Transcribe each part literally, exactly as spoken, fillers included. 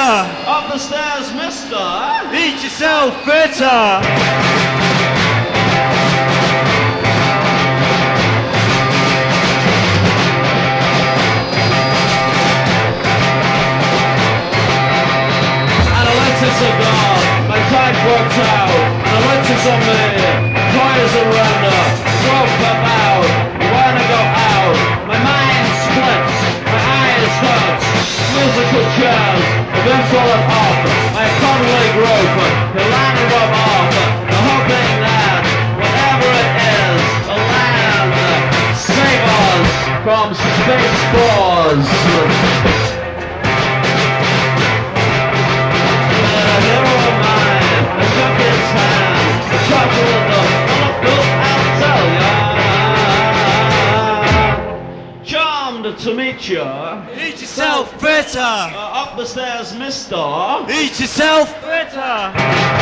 Up the stairs, mister. Eat yourself fitter. Analytics are gone, my time worked out. Analytics on me, coins are render. Rope about, wanna go out. My mind splits, my eyes hurt. Musical chairs, eventual and off. My conway group, the land above off. The hoping that, whatever it is, a land, save us from space wars. Charmed to meet you. Eat yourself fitter. Uh, up the stairs, mister. Eat yourself fitter.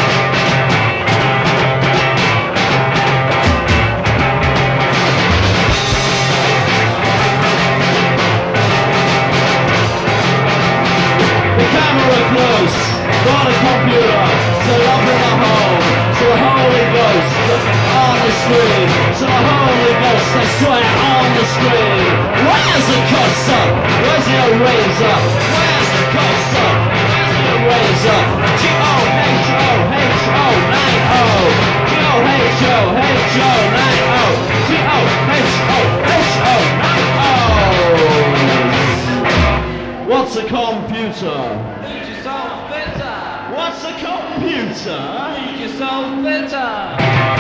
The camera close, got a computer, set up in a home. So the Holy Ghost on the screen. So the Holy Ghost, I swear, on the screen. Where's the cursor? Where's the eraser? Where's the cursor? Where's the eraser? G O H O H O nine O. G O H O H O nine O. G O H O H O nine O. What's a computer? Eat yourself fitter. What's a computer? Eat yourself fitter.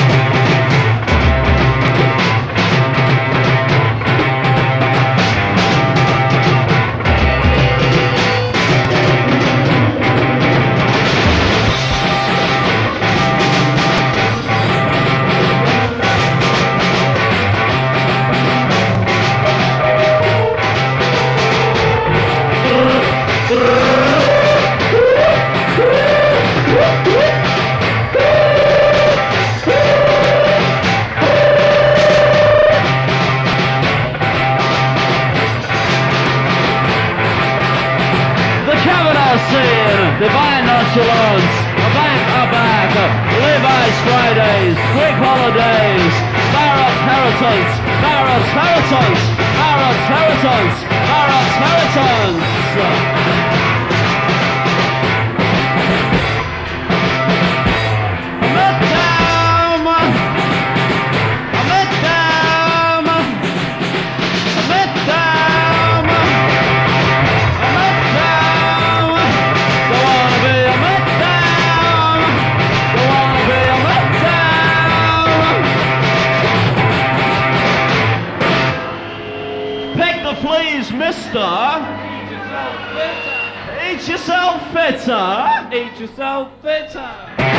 Divine nonchalance, a bank a back, Levi's Fridays, quick holidays, Barrett's Heritance, Barrett's Heritance, Barrett's Heritance, Barrett's Heritance. Please, mister. Eat yourself fitter. Eat yourself fitter. Eat yourself fitter.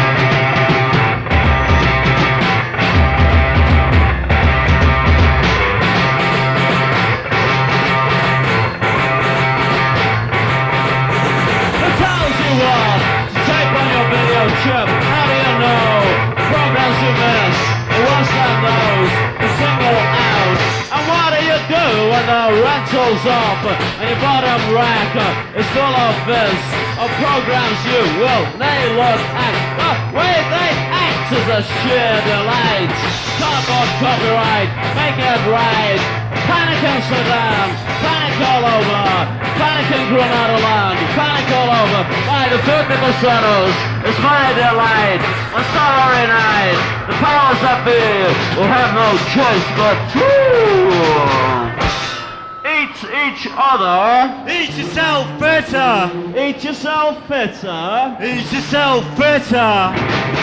Who tells you what to tape on your video chip? How do you know? Programs you miss, the worst than those, the single out. And what do you do when the rental's up and your bottom rack is full of this? Of programs you will nay look at. The way they act is a sheer delight. Cardboard copyright, make it right. Panic Amsterdam, panic all over. Panic in Grenada land, panic all over. By the fifty percenters, it's my delight. On Starry Night, the powers that be will have no choice but to eat each other. Eat yourself fitter. Eat yourself fitter. Eat yourself fitter.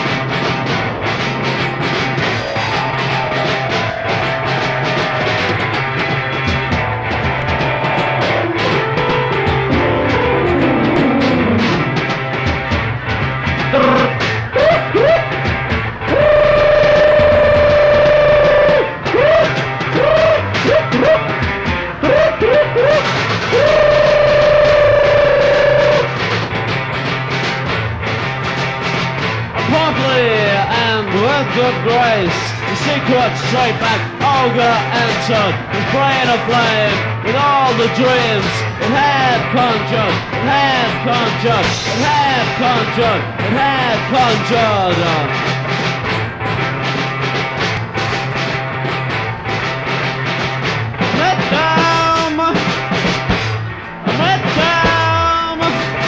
Good grace, the secret straight back, ogre entered, his brain aflame with all the dreams it had conjured, it had conjured, it had conjured, it had conjured. Madame, Madame,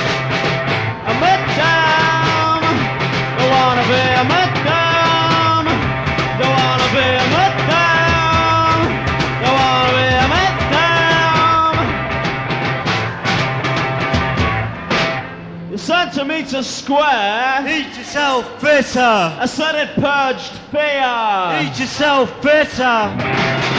Madame, don't wanna be a Madame, don't wanna be a Madame, don't wanna be a Madame. The centimetre square, Eat yourself bitter. I said it purged fear. Eat yourself bitter.